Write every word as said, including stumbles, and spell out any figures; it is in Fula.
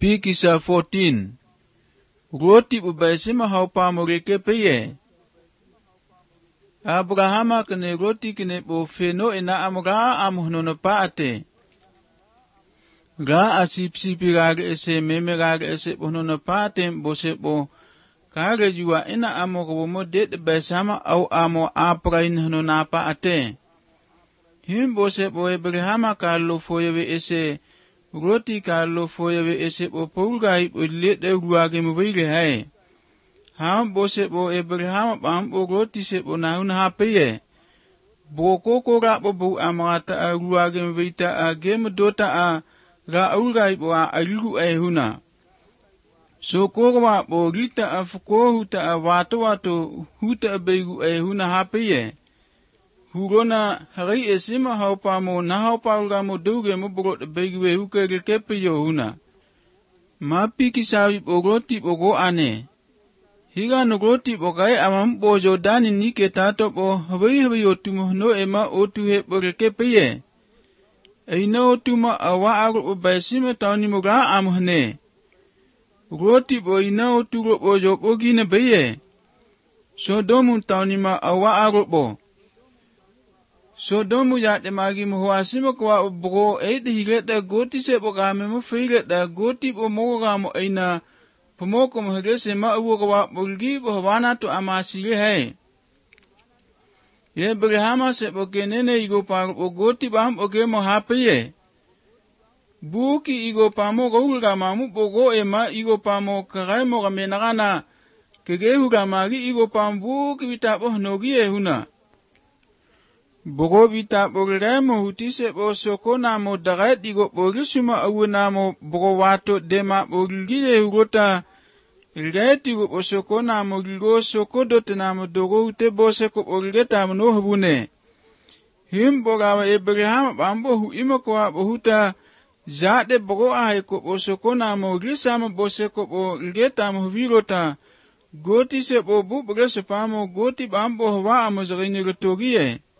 Pi Kisah fourteen. Roti ubaisima haupa moreke peye. Abrahama kene roti kene bo feno ina amga amuhnono paate. Ga asipsipi rage ese meme rage ese bohnono paate bose bo kage jua ina amo ko mo det baisama au amo aprain hnono paate. Him bose bo Abrahama ka lo foyewe ese roti ka lo foyewe ese bo pulgai bo lede ruage mwile hai. Ham bose bo Abrahama bam bo roti se bo nahun hapeye. Bo koko ra bo bo amata a ruage mwita a game dota a ra ulgai bo a aligu e huna. So koko bo rita a fuko huta a wato wato huta a begu e huna hapeye. Hurona hari esima haupa mo na haupa ulga mo duge mo bro begiwe huke kepe yo huna. Mapi kisawi bogoti bogo ane. Higa no goti bogai amam bo Jordani nike tato bo hawi hawi otumo no ema otu he boge kepe ye. Eina otuma awa ago baisima tauni moga amhne. Goti bo ina otugo bo jobo gine beye. Sodomu tauni ma awa ago bo. Sodomu yate magi muhuasima kwa bro eide higeta goti se bogame mo frigeta goti bo mogamo eina pomoko mo hegese ma uwo kwa bolgi bo hawana to amasile hai. Ye Abrahama se bokenene igo pa bo goti bam oge mo hapeye. Buki igo pa mo gulga mamu bogo ema igo pa mo kagai mo gamenagana kegehu gamagi igo pa buki bitabo nogi e huna. Bogo bita bogre mo hutise bo soko na mo dagai digo bogi suma awu na mo bogo wato dema bogi e hugota ilgeti go bo soko na mo gigo soko dote na mo dogo ute bo seko bogi ta mo no hubune. Him boga wa Abraham bambo hu imo kwa bohuta zade bogo ahe ko bo soko na mo gisa mo bo seko bo ilgeta mo hubigota goti se bo bu boge sepamo goti bambo hwa amo zagini gotogie.